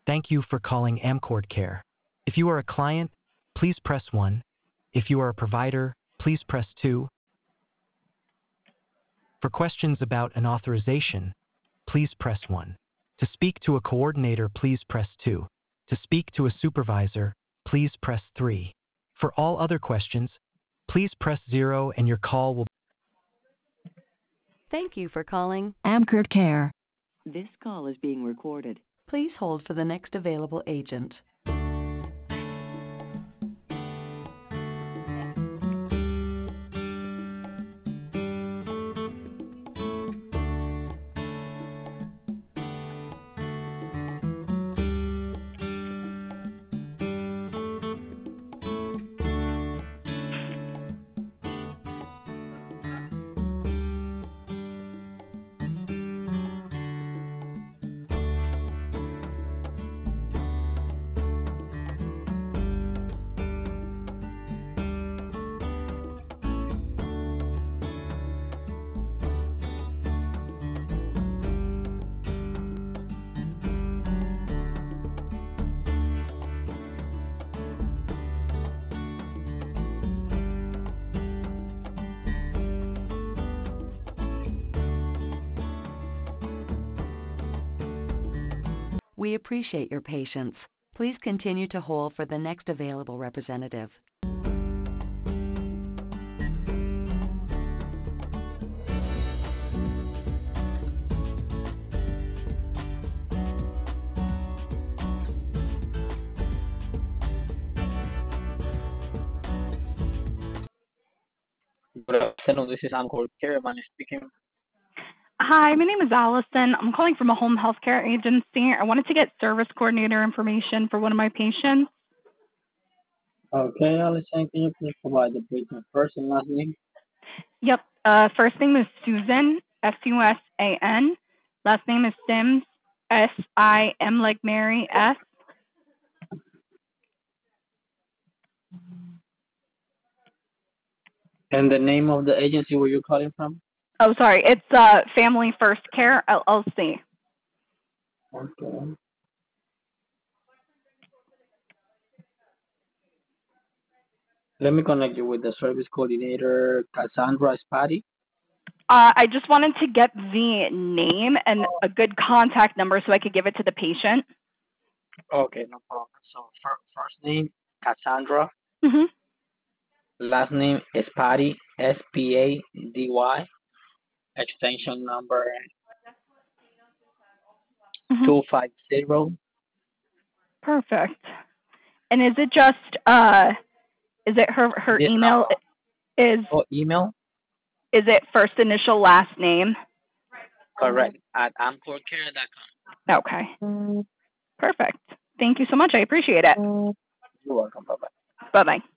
Thank you for calling Amcord Care. If you are a client, please press 1. If you are a provider, please press 2. For questions about an authorization, please press 1. To speak to a coordinator, please press 2. To speak to a supervisor, please press 3. For all other questions, please press 0 and your call will. Thank you for calling. Amcord Care. This call is being recorded. Please hold for the next available agent. We appreciate your patience. Please continue to hold for the next available representative. Good afternoon. This is Encore Care. Man speaking. Hi, my name is Allison. I'm calling from a home health care agency. I wanted to get service coordinator information for one of my patients. Okay, Allison, can you please provide the patient's first and last name? Yep. First name is Susan, Susan. Last name is Sims, Sim like Mary, S. And the name of the agency where you're calling from? Oh, sorry. It's Family First Care, LLC. Okay. Let me connect you with the service coordinator, Cassandra Spati. I just wanted to get the name and a good contact number so I could give it to the patient. Okay, no problem. So first name, Cassandra. Mm-hmm. Last name is Spady, Spady. Extension number 250. Perfect. And is it just is it her This email is email? Is it first initial last name? Correct. At amcorcare.com. Okay. Perfect. Thank you so much. I appreciate it. You're welcome. Bye bye. Bye bye.